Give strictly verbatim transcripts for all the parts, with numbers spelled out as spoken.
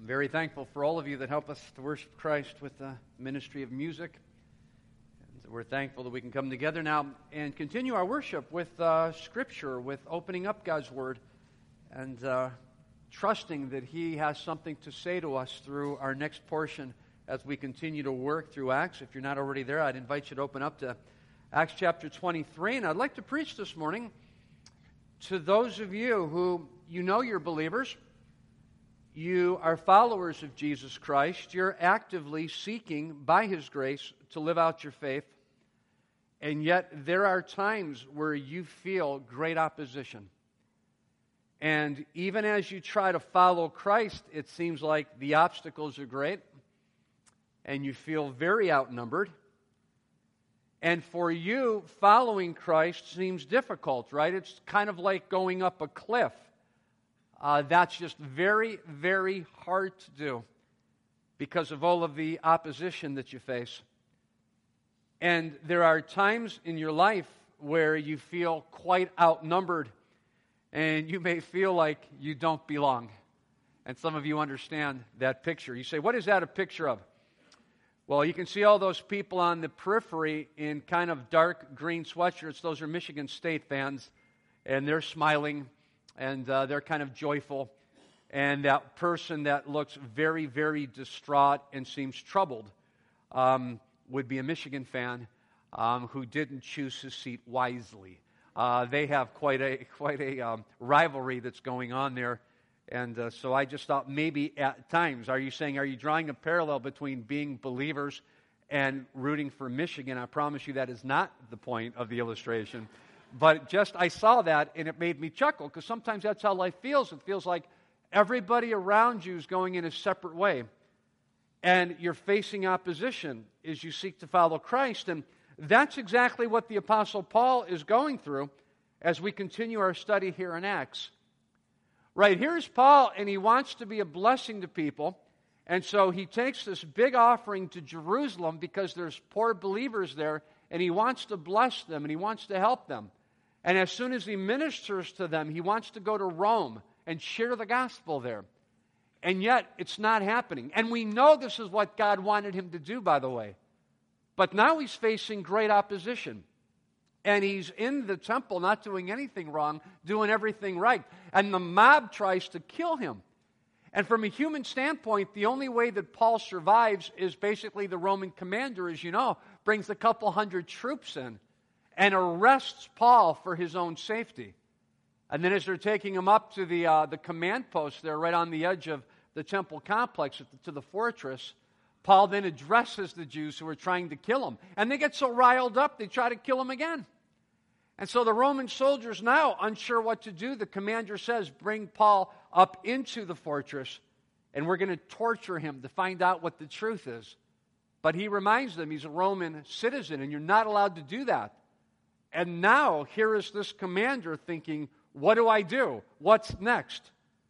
I'm very thankful for all of you that help us to worship Christ with the ministry of music. And we're thankful that we can come together now and continue our worship with uh, Scripture, with opening up God's Word, and uh, trusting that He has something to say to us through our next portion as we continue to work through Acts. If you're not already there, I'd invite you to open up to Acts chapter twenty-three. And I'd like to preach this morning to those of you who, you know you're believers, you are followers of Jesus Christ, you're actively seeking, by His grace, to live out your faith, and yet there are times where you feel great opposition. And even as you try to follow Christ, it seems like the obstacles are great, and you feel very outnumbered. And for you, following Christ seems difficult, right? It's kind of like going up a cliff. Uh, that's just very, very hard to do because of all of the opposition that you face. And there are times in your life where you feel quite outnumbered, and you may feel like you don't belong. And some of you understand that picture. You say, what is that a picture of? Well, you can see all those people on the periphery in kind of dark green sweatshirts. Those are Michigan State fans, and they're smiling, and uh, they're kind of joyful. And that person that looks very, very distraught and seems troubled um, would be a Michigan fan um, who didn't choose his seat wisely. Uh, they have quite a quite a um, rivalry that's going on there. And uh, so I just thought maybe at times, are you saying, are you drawing a parallel between being believers and rooting for Michigan? I promise you that is not the point of the illustration. But just, I saw that and it made me chuckle, because sometimes that's how life feels. It feels like everybody around you is going in a separate way. And you're facing opposition as you seek to follow Christ. And that's exactly what the Apostle Paul is going through as we continue our study here in Acts. Right, here's Paul, and he wants to be a blessing to people. And so he takes this big offering to Jerusalem because there's poor believers there, and he wants to bless them, and he wants to help them. And as soon as he ministers to them, he wants to go to Rome and share the gospel there. And yet, it's not happening. And we know this is what God wanted him to do, by the way. But now he's facing great opposition. And he's in the temple, not doing anything wrong, doing everything right. And the mob tries to kill him. And from a human standpoint, the only way that Paul survives is basically the Roman commander, as you know, brings a couple hundred troops in and arrests Paul for his own safety. And then as they're taking him up to the uh, the command post there right on the edge of the temple complex to the fortress, Paul then addresses the Jews who are trying to kill him. And they get so riled up, they try to kill him again. And so the Roman soldiers now, unsure what to do, the commander says, bring Paul up into the fortress, and we're going to torture him to find out what the truth is. But he reminds them he's a Roman citizen, and you're not allowed to do that. And now, here is this commander thinking, what do I do? What's next?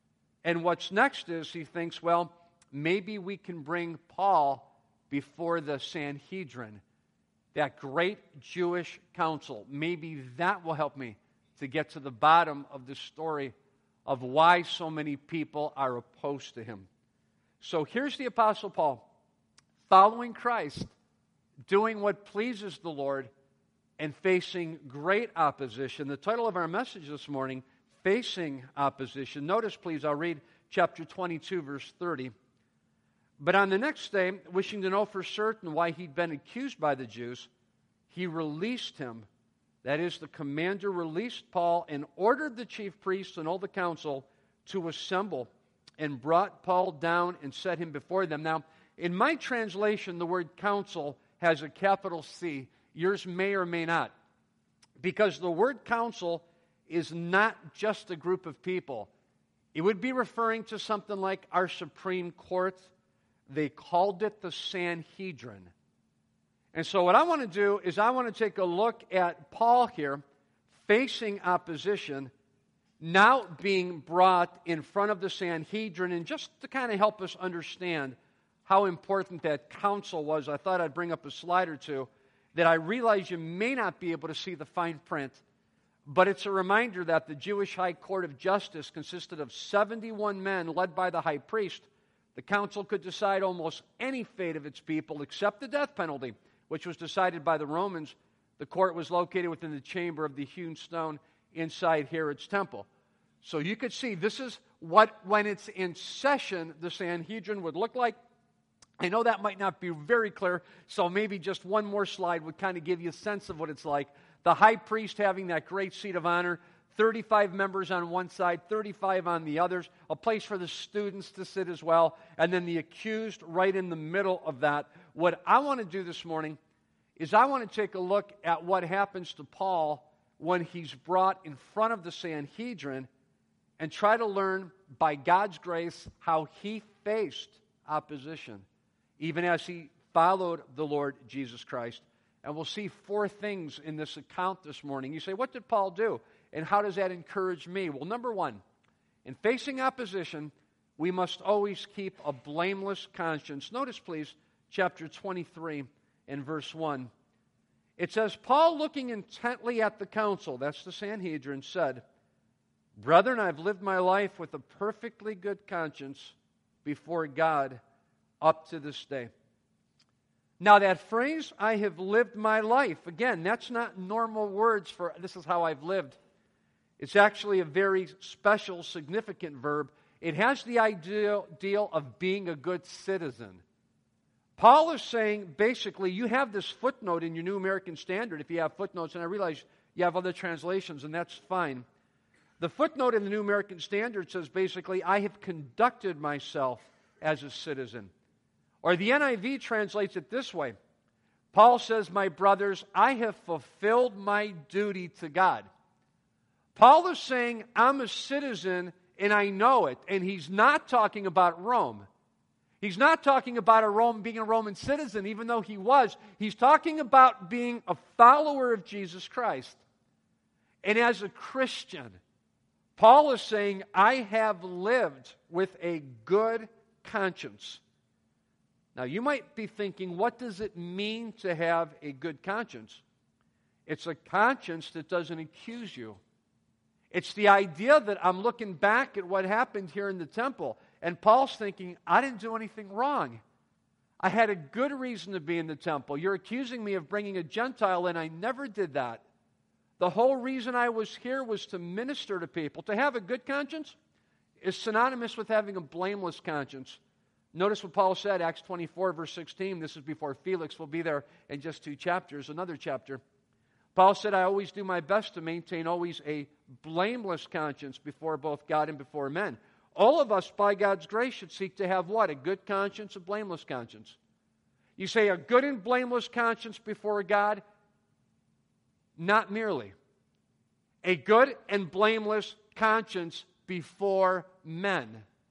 And what's next is he thinks, well, maybe we can bring Paul before the Sanhedrin, that great Jewish council. Maybe that will help me to get to the bottom of the story of why so many people are opposed to him. So here's the Apostle Paul, following Christ, doing what pleases the Lord, and facing great opposition. The title of our message this morning, Facing Opposition. Notice, please, I'll read chapter twenty-two, verse thirty. But on the next day, wishing to know for certain why he'd been accused by the Jews, he released him. That is, the commander released Paul and ordered the chief priests and all the council to assemble, and brought Paul down and set him before them. Now, in my translation, the word council has a capital C. Yours may or may not. Because the word council is not just a group of people. It would be referring to something like our Supreme Court. They called it the Sanhedrin. And so what I want to do is I want to take a look at Paul here facing opposition, now being brought in front of the Sanhedrin, and just to kind of help us understand how important that council was, I thought I'd bring up a slide or two that I realize you may not be able to see the fine print, but it's a reminder that the Jewish High Court of Justice consisted of seventy-one men led by the high priest The council could decide almost any fate of its people except the death penalty, which was decided by the Romans. The court was located within the chamber of the hewn stone inside Herod's temple. So you could see this is what, when it's in session, the Sanhedrin would look like. I know that might not be very clear, so maybe just one more slide would kind of give you a sense of what it's like. The high priest having that great seat of honor, thirty-five members on one side, thirty-five on the others, a place for the students to sit as well, and then the accused right in the middle of that. What I want to do this morning is I want to take a look at what happens to Paul when he's brought in front of the Sanhedrin and try to learn, by God's grace, how he faced opposition, even as he followed the Lord Jesus Christ. And we'll see four things in this account this morning. You say, what did Paul do? And how does that encourage me? Well, number one, in facing opposition, we must always keep a blameless conscience. Notice, please, chapter twenty-three and verse one. It says, Paul, looking intently at the council, that's the Sanhedrin, said, Brethren, I've lived my life with a perfectly good conscience before God up to this day. Now that phrase, I have lived my life, again, that's not normal words for this is how I've lived. It's actually a very special, significant verb. It has the idea deal of being a good citizen. Paul is saying, basically, you have this footnote in your New American Standard, if you have footnotes, and I realize you have other translations, and that's fine. The footnote in the New American Standard says, basically, I have conducted myself as a citizen. Or the N I V translates it this way. Paul says, my brothers, I have fulfilled my duty to God. Paul is saying, I'm a citizen and I know it. And he's not talking about Rome. He's not talking about a Rome being a Roman citizen, even though he was. He's talking about being a follower of Jesus Christ. And as a Christian, Paul is saying, I have lived with a good conscience. Now, you might be thinking, what does it mean to have a good conscience? It's a conscience that doesn't accuse you. It's the idea that I'm looking back at what happened here in the temple, and Paul's thinking, I didn't do anything wrong. I had a good reason to be in the temple. You're accusing me of bringing a Gentile in. I never did that. The whole reason I was here was to minister to people. To have a good conscience is synonymous with having a blameless conscience. Notice what Paul said, Acts twenty-four, verse sixteen. This is before Felix will be there in just two chapters, another chapter. Paul said, I always do my best to maintain always a blameless conscience before both God and before men. All of us, by God's grace, should seek to have what? A good conscience, a blameless conscience. You say a good and blameless conscience before God? Not merely. A good and blameless conscience before men.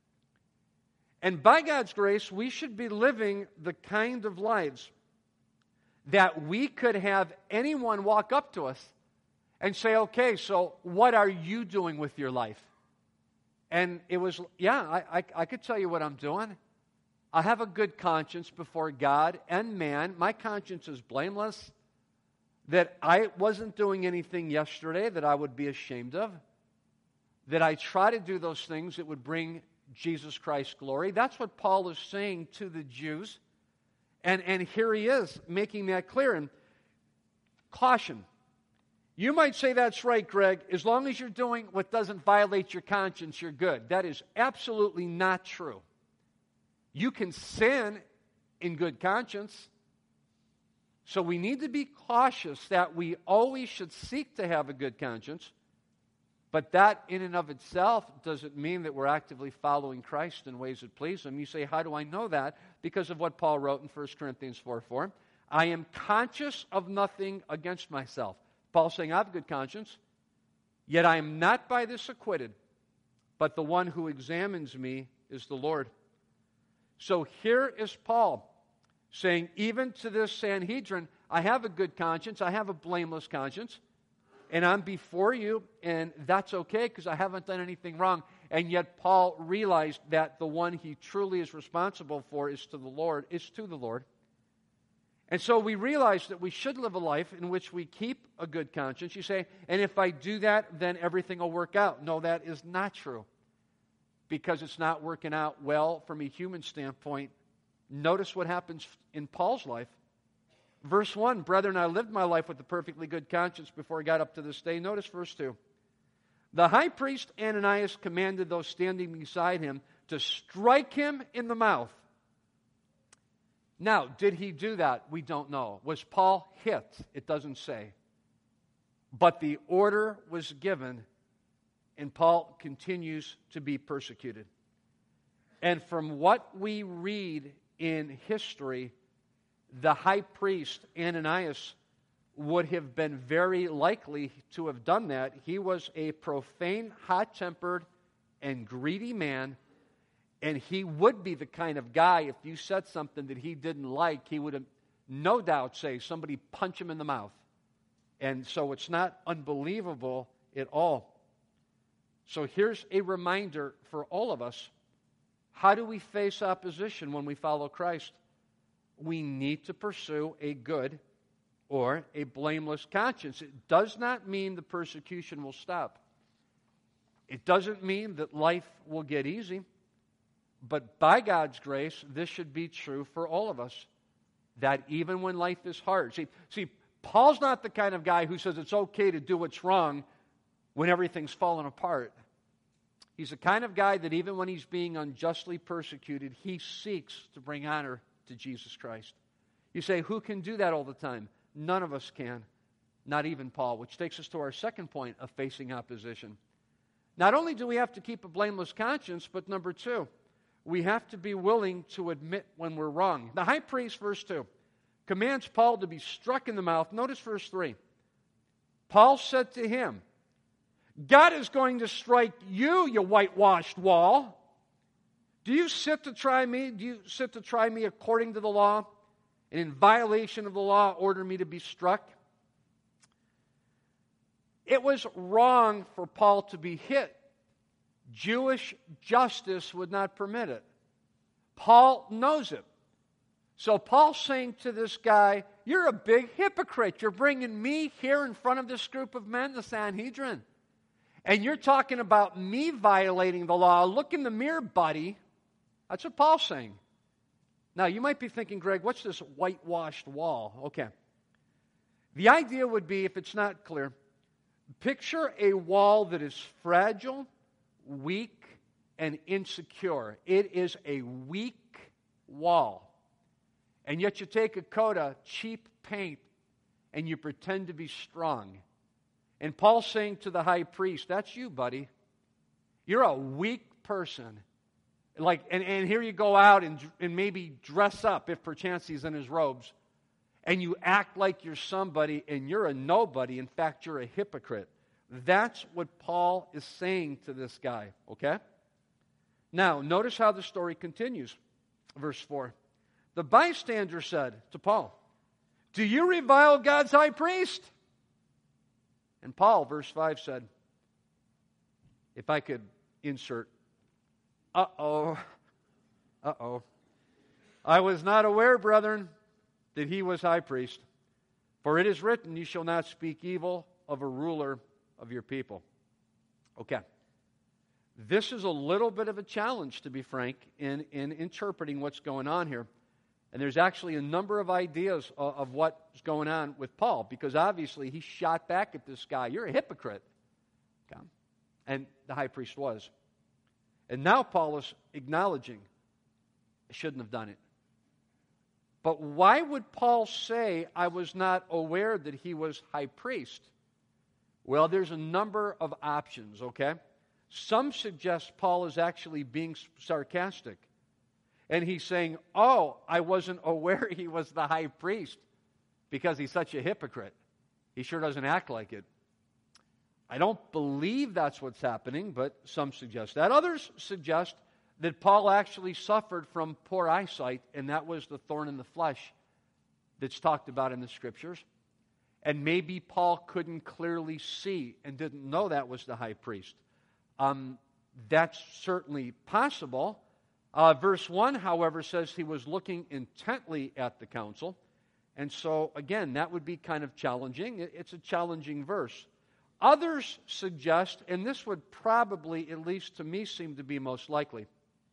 And by God's grace, we should be living the kind of lives that we could have anyone walk up to us and say, okay, so what are you doing with your life? And it was, yeah, I, I, I could tell you what I'm doing. I have a good conscience before God and man. My conscience is blameless. That I wasn't doing anything yesterday that I would be ashamed of. That I try to do those things that would bring Jesus Christ glory. That's what Paul is saying to the Jews. And, and here he is making that clear. And caution. You might say that's right, Greg. As long as you're doing what doesn't violate your conscience, you're good. That is absolutely not true. You can sin in good conscience. So we need to be cautious that we always should seek to have a good conscience. But that in and of itself doesn't mean that we're actively following Christ in ways that please Him. You say, how do I know that? Because of what Paul wrote in First Corinthians four four. I am conscious of nothing against myself. Paul's saying, I have a good conscience, yet I am not by this acquitted, but the one who examines me is the Lord. So here is Paul saying, even to this Sanhedrin, I have a good conscience, I have a blameless conscience, and I'm before you, and that's okay because I haven't done anything wrong. And yet Paul realized that the one he truly is responsible for is to the Lord, is to the Lord. And so we realize that we should live a life in which we keep a good conscience. You say, and if I do that, then everything will work out. No, that is not true. because it's not working out well from a human standpoint, notice what happens in Paul's life. Verse one, brethren, I lived my life with a perfectly good conscience before I got up to this day. Notice verse two. The high priest Ananias commanded those standing beside him to strike him in the mouth. Now, did he do that? We don't know. Was Paul hit? It doesn't say. But the order was given, and Paul continues to be persecuted. And from what we read in history, the high priest Ananias would have been very likely to have done that. He was a profane, hot-tempered, and greedy man, and he would be the kind of guy, if you said something that he didn't like, he would have no doubt say, somebody punch him in the mouth. And so it's not unbelievable at all. So here's a reminder for all of us. How do we face opposition when we follow Christ? We need to pursue a good or a blameless conscience. It does not mean the persecution will stop. It doesn't mean that life will get easy. But by God's grace, this should be true for all of us. That even when life is hard. See, see, Paul's not the kind of guy who says it's okay to do what's wrong when everything's falling apart. He's the kind of guy that even when he's being unjustly persecuted, he seeks to bring honor to Jesus Christ. You say, who can do that all the time? None of us can. Not even Paul, which takes us to our second point of facing opposition. Not only do we have to keep a blameless conscience, but number two, we have to be willing to admit when we're wrong. The high priest, verse two, commands Paul to be struck in the mouth. Notice verse three. Paul said to him, God is going to strike you, you whitewashed wall. Do you sit to try me? Do you sit to try me according to the law? And in violation of the law, order me to be struck? It was wrong for Paul to be hit. Jewish justice would not permit it. Paul knows it. So Paul's saying to this guy, you're a big hypocrite. You're bringing me here in front of this group of men, the Sanhedrin. And you're talking about me violating the law. Look in the mirror, buddy. That's what Paul's saying. Now, you might be thinking, Greg, what's this whitewashed wall? Okay. The idea would be, if it's not clear, picture a wall that is fragile, weak, and insecure. It is a weak wall. And yet you take a coat of cheap paint and you pretend to be strong. And Paul's saying to the high priest, that's you, buddy. You're a weak person. Like, and, and here you go out and, and maybe dress up, if perchance he's in his robes, and you act like you're somebody, and you're a nobody. In fact, you're a hypocrite. That's what Paul is saying to this guy, okay? Now, notice how the story continues. Verse four. The bystander said to Paul, do you revile God's high priest? And Paul, verse five, said, if I could insert, uh-oh, uh-oh. I was not aware, brethren, that he was high priest. For it is written, you shall not speak evil of a ruler of your people. Okay. This is a little bit of a challenge, to be frank, in, in interpreting what's going on here. And there's actually a number of ideas of, of what's going on with Paul, because obviously he shot back at this guy. You're a hypocrite. Okay. And the high priest was. And now Paul is acknowledging, I shouldn't have done it. But why would Paul say, I was not aware that he was high priest? Well, there's a number of options, okay? Some suggest Paul is actually being sarcastic. And he's saying, oh, I wasn't aware he was the high priest because he's such a hypocrite. He sure doesn't act like it. I don't believe that's what's happening, but some suggest that. Others suggest that Paul actually suffered from poor eyesight, and that was the thorn in the flesh that's talked about in the Scriptures. And maybe Paul couldn't clearly see and didn't know that was the high priest. Um, that's certainly possible. Uh, verse one, however, says he was looking intently at the council. And so, again, that would be kind of challenging. It's a challenging verse. Others suggest, and this would probably, at least to me, seem to be most likely,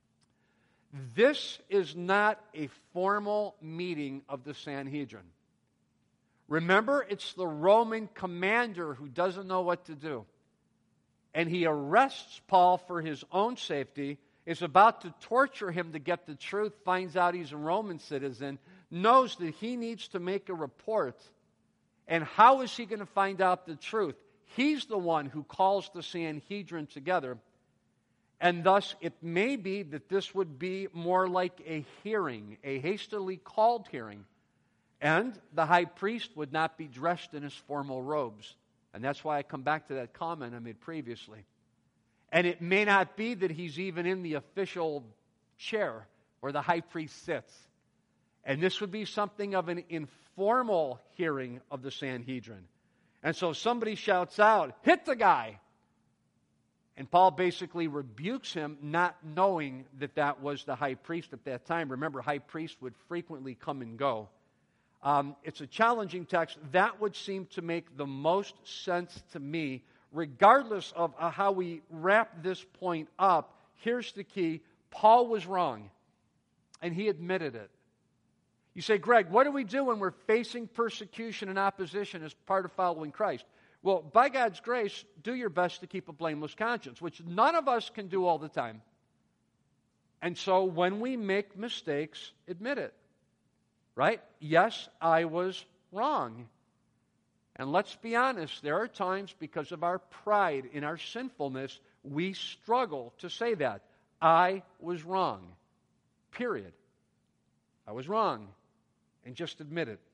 this is not a formal meeting of the Sanhedrin. Remember, it's the Roman commander who doesn't know what to do. And he arrests Paul for his own safety, is about to torture him to get the truth, finds out he's a Roman citizen, knows that he needs to make a report. And how is he going to find out the truth? He's the one who calls the Sanhedrin together. And thus, it may be that this would be more like a hearing, a hastily called hearing. And the high priest would not be dressed in his formal robes. And that's why I come back to that comment I made previously. And it may not be that he's even in the official chair where the high priest sits. And this would be something of an informal hearing of the Sanhedrin. And so somebody shouts out, "Hit the guy!" And Paul basically rebukes him, not knowing that that was the high priest at that time. Remember, high priests would frequently come and go. Um, it's a challenging text. That would seem to make the most sense to me, regardless of uh, how we wrap this point up. Here's the key. Paul was wrong, and he admitted it. You say, Greg, what do we do when we're facing persecution and opposition as part of following Christ? Well, by God's grace, do your best to keep a blameless conscience, which none of us can do all the time. And so when we make mistakes, admit it. Right? Yes, I was wrong. And let's be honest, there are times because of our pride in our sinfulness, we struggle to say that. I was wrong. Period. I was wrong. And just admit it.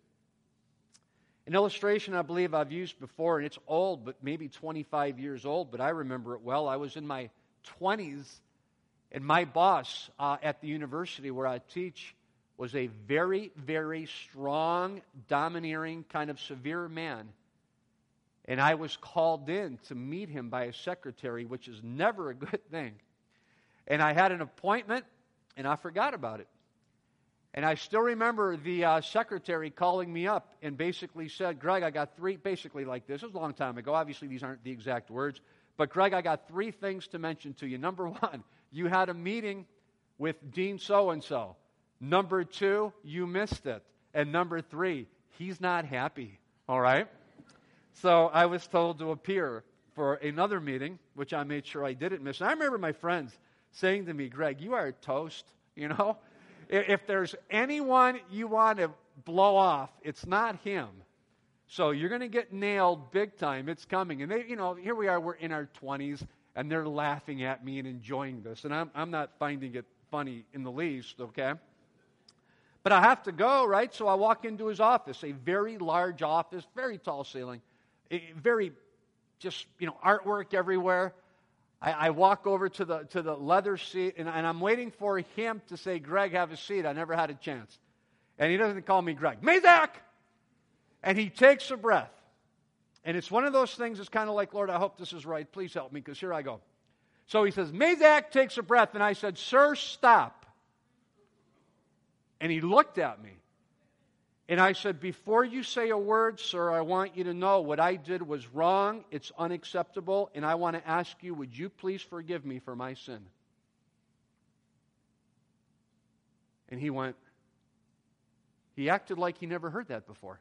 An illustration I believe I've used before, and it's old, but maybe twenty-five years old, but I remember it well. I was in my twenties, and my boss uh, at the university where I teach was a very, very strong, domineering, kind of severe man. And I was called in to meet him by a secretary, which is never a good thing. And I had an appointment, and I forgot about it. And I still remember the uh, secretary calling me up and basically said, Greg, I got three, basically like this. It was a long time ago. Obviously, these aren't the exact words. But Greg, I got three things to mention to you. Number one, you had a meeting with Dean so-and-so. Number two, you missed it. And number three, he's not happy. All right? So I was told to appear for another meeting, which I made sure I didn't miss. And I remember my friends saying to me, Greg, you are toast, you know? If there's anyone you want to blow off, it's not him. So you're going to get nailed big time. It's coming. And they, you know, here we are, we're in our twenties, and they're laughing at me and enjoying this. And I'm, I'm not finding it funny in the least, okay? But I have to go, right? So I walk into his office, a very large office, very tall ceiling, a very just, you know, artwork everywhere. I, I walk over to the to the leather seat, and, and I'm waiting for him to say, Greg, have a seat. I never had a chance. And he doesn't call me Greg. Mazak! And he takes a breath. And it's one of those things that's kind of like, Lord, I hope this is right. Please help me, because here I go. So he says, Mazak takes a breath. And I said, sir, stop. And he looked at me. And I said, before you say a word, sir, I want you to know what I did was wrong. It's unacceptable. And I want to ask you, would you please forgive me for my sin? And he went, he acted like he never heard that before.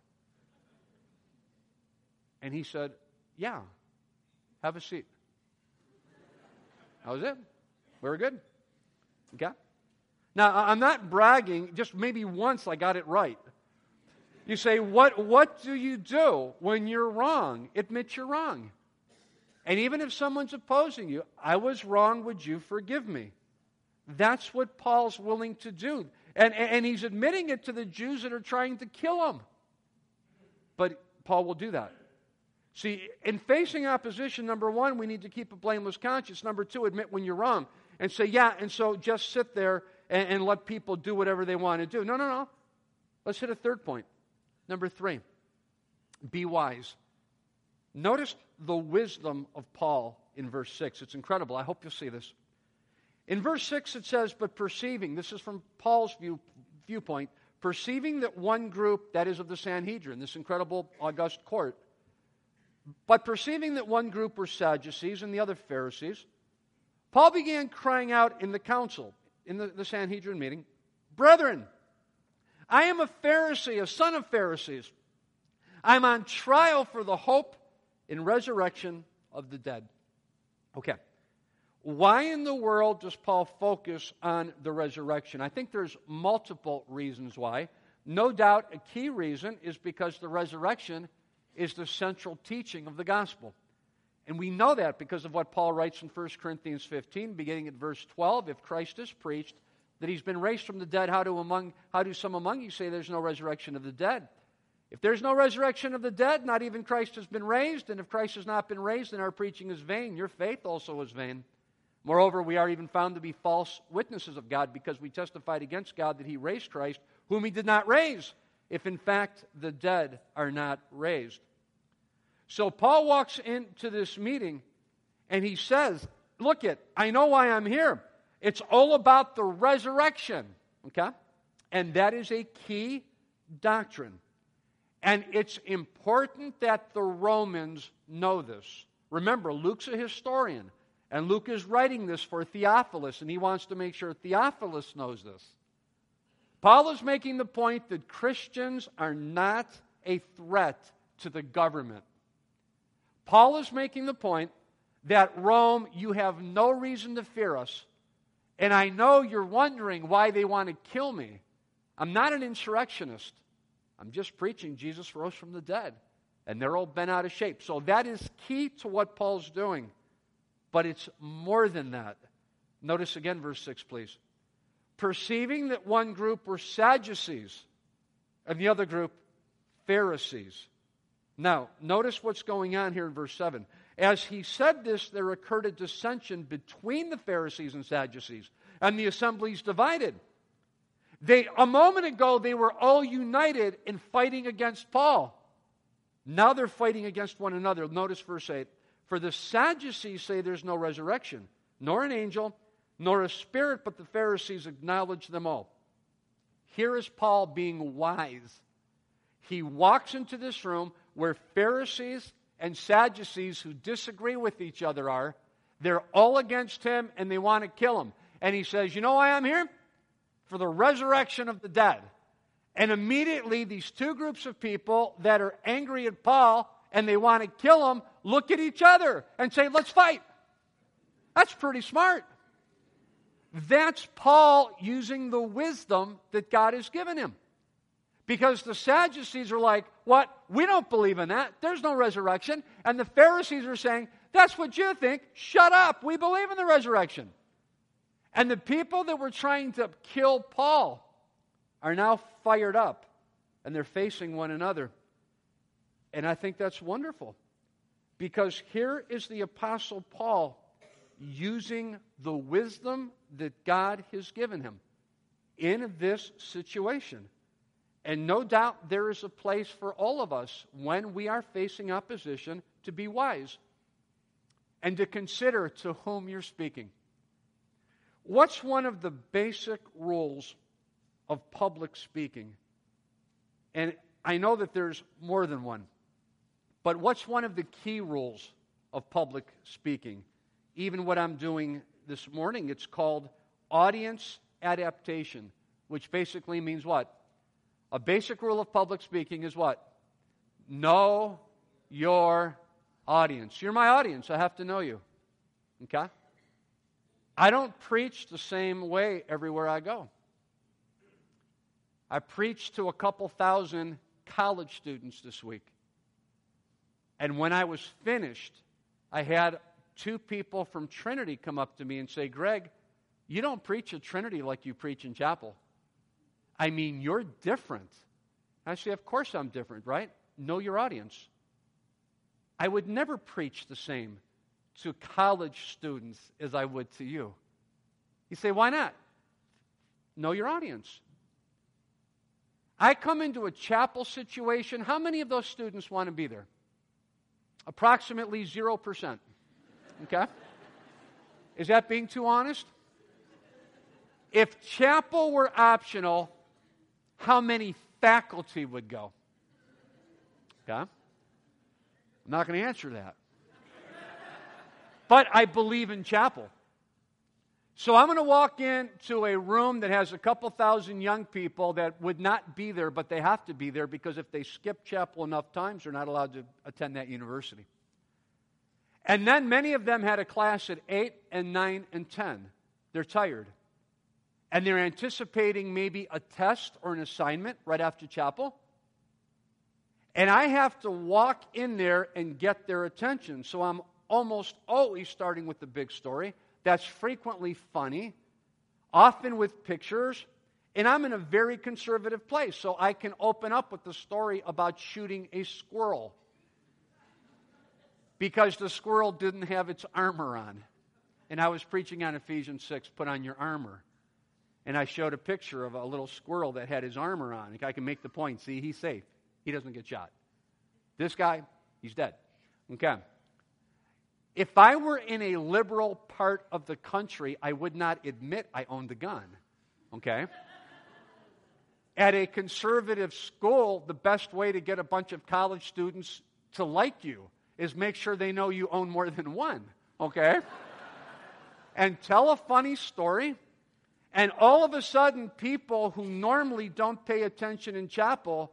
And he said, yeah, have a seat. That was it. We were good. Okay? Now, I'm not bragging. Just maybe once I got it right. You say, what, what do you do when you're wrong? Admit you're wrong. And even if someone's opposing you, I was wrong, would you forgive me? That's what Paul's willing to do. And, and he's admitting it to the Jews that are trying to kill him. But Paul will do that. See, in facing opposition, number one, we need to keep a blameless conscience. Number two, admit when you're wrong. And say, yeah, and so just sit there and, and let people do whatever they want to do. No, no, no. Let's hit a third point. Number three, be wise. Notice the wisdom of Paul in verse six. It's incredible. I hope you'll see this. In verse six it says, but perceiving, this is from Paul's view, viewpoint, perceiving that one group, that is of the Sanhedrin, this incredible august court, But perceiving that one group were Sadducees and the other Pharisees, Paul began crying out in the council, in the, the Sanhedrin meeting, "Brethren, I am a Pharisee, a son of Pharisees. I'm on trial for the hope in resurrection of the dead." Okay. Why in the world does Paul focus on the resurrection? I think there's multiple reasons why. No doubt a key reason is because the resurrection is the central teaching of the gospel. And we know that because of what Paul writes in First Corinthians fifteen, beginning at verse twelve. If Christ is preached that he's been raised from the dead, how do, among, how do some among you say there's no resurrection of the dead? If there's no resurrection of the dead, not even Christ has been raised. And if Christ has not been raised, then our preaching is vain. Your faith also is vain. Moreover, we are even found to be false witnesses of God, because we testified against God that he raised Christ, whom he did not raise, if in fact the dead are not raised. So Paul walks into this meeting and he says, look it, I know why I'm here. It's all about the resurrection, okay? And that is a key doctrine. And it's important that the Romans know this. Remember, Luke's a historian, and Luke is writing this for Theophilus, and he wants to make sure Theophilus knows this. Paul is making the point that Christians are not a threat to the government. Paul is making the point that Rome, you have no reason to fear us. And I know you're wondering why they want to kill me. I'm not an insurrectionist. I'm just preaching Jesus rose from the dead. And they're all bent out of shape. So that is key to what Paul's doing. But it's more than that. Notice again verse six, please. Perceiving that one group were Sadducees and the other group Pharisees. Now, notice what's going on here in verse seven. As he said this, there occurred a dissension between the Pharisees and Sadducees, and the assemblies divided. They, a moment ago, they were all united in fighting against Paul. Now they're fighting against one another. Notice verse eight. For the Sadducees say there's no resurrection, nor an angel, nor a spirit, but the Pharisees acknowledge them all. Here is Paul being wise. He walks into this room where Pharisees and Sadducees who disagree with each other are. They're all against him and they want to kill him. And he says, you know why I'm here? For the resurrection of the dead. And immediately these two groups of people that are angry at Paul and they want to kill him look at each other and say, let's fight. That's pretty smart. That's Paul using the wisdom that God has given him. Because the Sadducees are like, what? We don't believe in that. There's no resurrection. And the Pharisees are saying, that's what you think. Shut up. We believe in the resurrection. And the people that were trying to kill Paul are now fired up. And they're facing one another. And I think that's wonderful. Because here is the Apostle Paul using the wisdom that God has given him in this situation. And no doubt there is a place for all of us when we are facing opposition to be wise and to consider to whom you're speaking. What's one of the basic rules of public speaking? And I know that there's more than one, but what's one of the key rules of public speaking? Even what I'm doing this morning, it's called audience adaptation, which basically means what? A basic rule of public speaking is what? Know your audience. You're my audience. I have to know you. Okay? I don't preach the same way everywhere I go. I preached to a couple thousand college students this week. And when I was finished, I had two people from Trinity come up to me and say, Greg, you don't preach at Trinity like you preach in chapel. I mean, you're different. I say, of course I'm different, right? Know your audience. I would never preach the same to college students as I would to you. You say, why not? Know your audience. I come into a chapel situation. How many of those students want to be there? Approximately zero percent. Okay? Is that being too honest? If chapel were optional, how many faculty would go? Okay? I'm not going to answer that. But I believe in chapel. So I'm going to walk into a room that has a couple thousand young people that would not be there, but they have to be there because if they skip chapel enough times, they're not allowed to attend that university. And then many of them had a class at eight and nine and ten. They're tired. And they're anticipating maybe a test or an assignment right after chapel. And I have to walk in there and get their attention. So I'm almost always starting with the big story. That's frequently funny, often with pictures. And I'm in a very conservative place, so I can open up with the story about shooting a squirrel. Because the squirrel didn't have its armor on. And I was preaching on Ephesians six, put on your armor. And I showed a picture of a little squirrel that had his armor on. I can make the point. See, he's safe. He doesn't get shot. This guy, he's dead. Okay. If I were in a liberal part of the country, I would not admit I owned a gun. Okay? At a conservative school, the best way to get a bunch of college students to like you is make sure they know you own more than one. Okay? And tell a funny story. And all of a sudden, people who normally don't pay attention in chapel,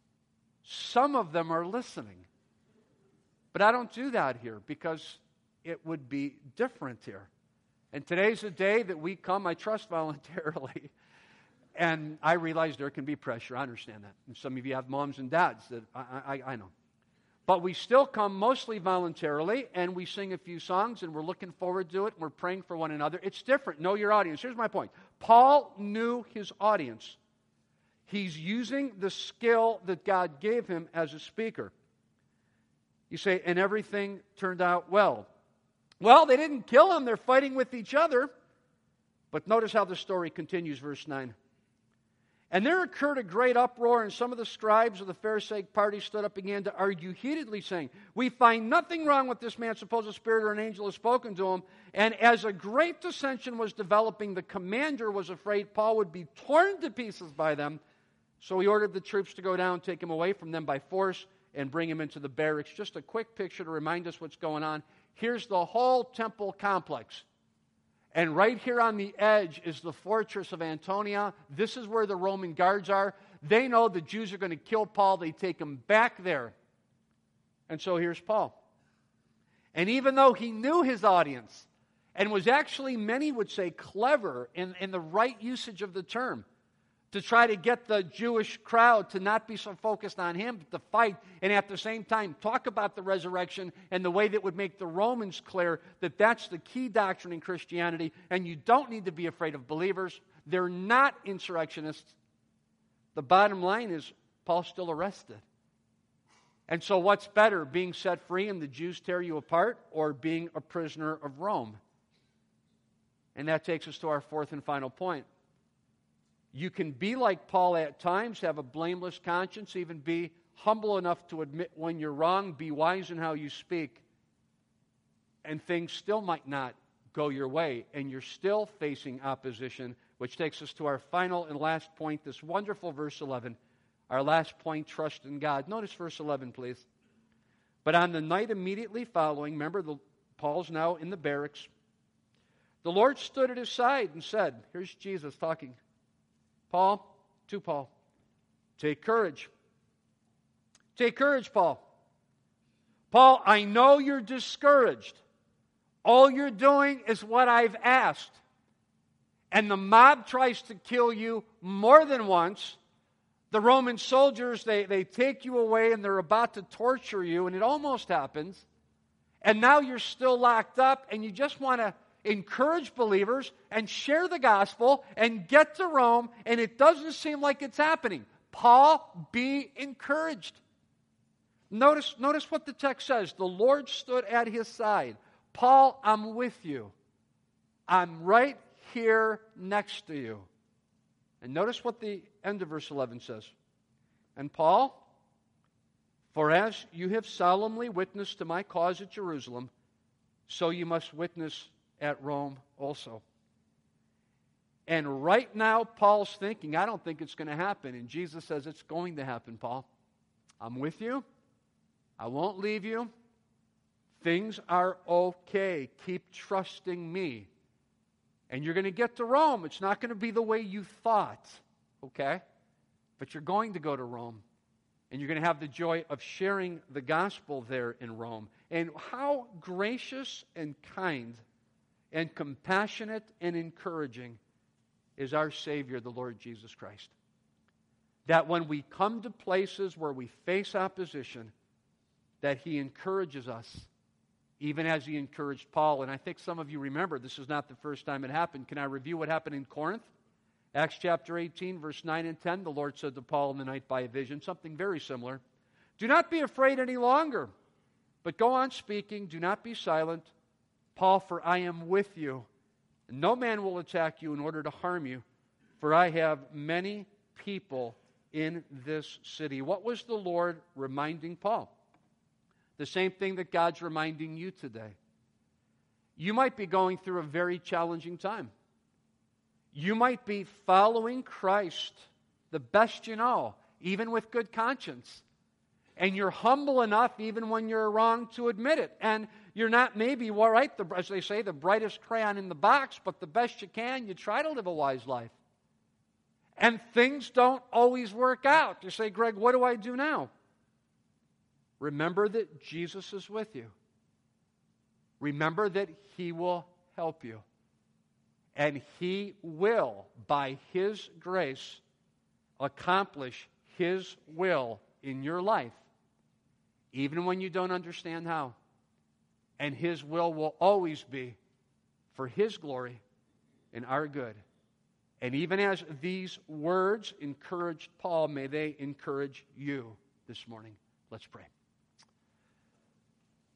some of them are listening. But I don't do that here because it would be different here. And today's a day that we come, I trust, voluntarily. And I realize there can be pressure. I understand that. And some of you have moms and dads that I, I, I know. But we still come mostly voluntarily, and we sing a few songs, and we're looking forward to it, and we're praying for one another. It's different. Know your audience. Here's my point. Paul knew his audience. He's using the skill that God gave him as a speaker. You say, and everything turned out well. Well, they didn't kill him. They're fighting with each other. But notice how the story continues, verse nine. And there occurred a great uproar, and some of the scribes of the Pharisaic party stood up and began to argue heatedly, saying, we find nothing wrong with this man. Suppose a spirit or an angel has spoken to him. And as a great dissension was developing, the commander was afraid Paul would be torn to pieces by them. So he ordered the troops to go down, take him away from them by force, and bring him into the barracks. Just a quick picture to remind us what's going on. Here's the whole temple complex. And right here on the edge is the fortress of Antonia. This is where the Roman guards are. They know the Jews are going to kill Paul. They take him back there. And so here's Paul. And even though he knew his audience and was actually, many would say, clever in, in the right usage of the term, to try to get the Jewish crowd to not be so focused on him, but to fight, and at the same time talk about the resurrection and the way that would make the Romans clear that that's the key doctrine in Christianity, and you don't need to be afraid of believers. They're not insurrectionists. The bottom line is, Paul's still arrested. And so what's better, being set free and the Jews tear you apart, or being a prisoner of Rome? And that takes us to our fourth and final point. You can be like Paul at times, have a blameless conscience, even be humble enough to admit when you're wrong, be wise in how you speak, and things still might not go your way, and you're still facing opposition, which takes us to our final and last point, this wonderful verse eleven. Our last point, trust in God. Notice verse eleven, please. But on the night immediately following, remember, the, Paul's now in the barracks, the Lord stood at his side and said, here's Jesus talking, Paul, to Paul, take courage. Take courage, Paul. Paul, I know you're discouraged. All you're doing is what I've asked. And the mob tries to kill you more than once. The Roman soldiers, they, they take you away and they're about to torture you, and it almost happens. And now you're still locked up, and you just want to encourage believers and share the gospel and get to Rome, and it doesn't seem like it's happening. Paul, be encouraged. Notice, notice what the text says. The Lord stood at his side. Paul, I'm with you. I'm right here next to you. And notice what the end of verse eleven says. And Paul, for as you have solemnly witnessed to my cause at Jerusalem, so you must witness at Rome also. And right now, Paul's thinking, I don't think it's going to happen. And Jesus says, it's going to happen, Paul. I'm with you. I won't leave you. Things are okay. Keep trusting me. And you're going to get to Rome. It's not going to be the way you thought, okay? But you're going to go to Rome. And you're going to have the joy of sharing the gospel there in Rome. And how gracious and kind and compassionate and encouraging is our Savior, the Lord Jesus Christ. That when we come to places where we face opposition, that He encourages us, even as He encouraged Paul. And I think some of you remember, this is not the first time it happened. Can I review what happened in Corinth? Acts chapter eighteen, verse nine and ten, the Lord said to Paul in the night by a vision, something very similar. Do not be afraid any longer, but go on speaking. Do not be silent. Paul, for I am with you. And no man will attack you in order to harm you, for I have many people in this city. What was the Lord reminding Paul? The same thing that God's reminding you today. You might be going through a very challenging time. You might be following Christ the best you know, even with good conscience. And you're humble enough, even when you're wrong, to admit it. And you're not maybe, well, right, the, as they say, the brightest crayon in the box, but the best you can, you try to live a wise life. And things don't always work out. You say, Greg, what do I do now? Remember that Jesus is with you. Remember that He will help you. And He will, by His grace, accomplish His will in your life, even when you don't understand how. And His will will always be for His glory and our good. And even as these words encouraged Paul, may they encourage you this morning. Let's pray.